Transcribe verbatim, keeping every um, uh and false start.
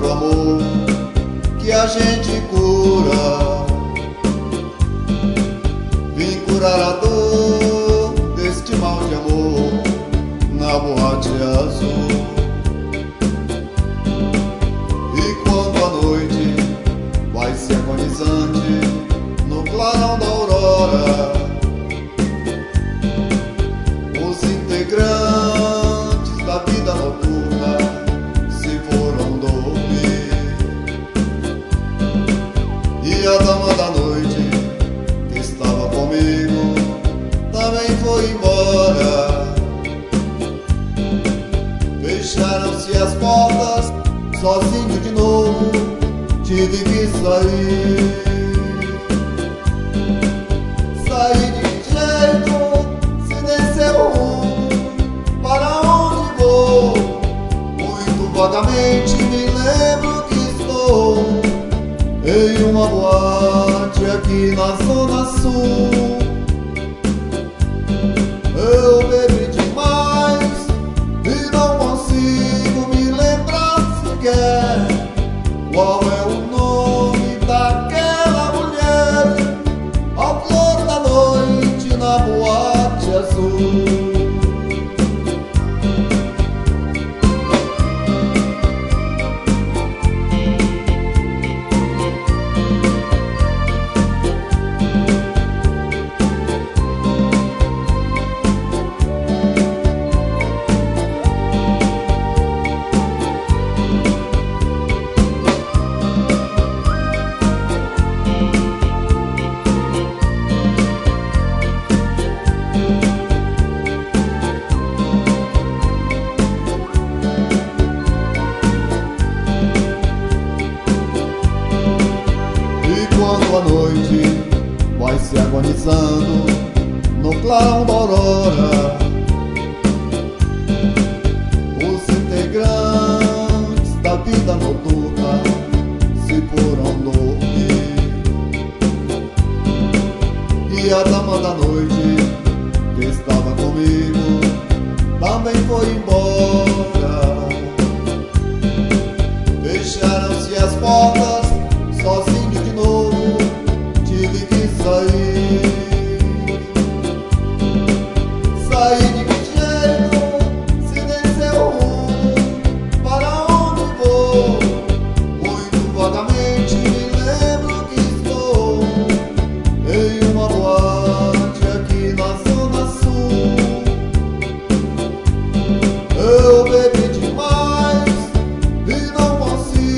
do amor que a gente cura. Vim curar a dor deste mal de amor na boate azul. E quando a noite vai se agonizante no clarão da aurora, os integrantes da vida noturna se foram dormir. E a dama da noite que estava comigo também foi embora. Fecharam-se as portas, sozinho de novo tive que sair. Saí de jeito, se descer o rumo, para onde vou? Muito vagamente me lembro que estou em uma boate aqui na Zona Sul. Eu bebi demais e não consigo me lembrar sequer qual é o nome daquela mulher, a flor da noite na boate azul. Quando a noite vai se agonizando no clarão da aurora, os integrantes da vida noturna se foram dormir. E a dama da noite que estava comigo também foi embora. Fecharam-se as portas, sozinho de novo tive que sair. Saí de que jeito, se descer o rumo, para onde vou? Muito vagamente me lembro que estou em uma boate aqui na Zona Sul. Eu bebi demais e não consigo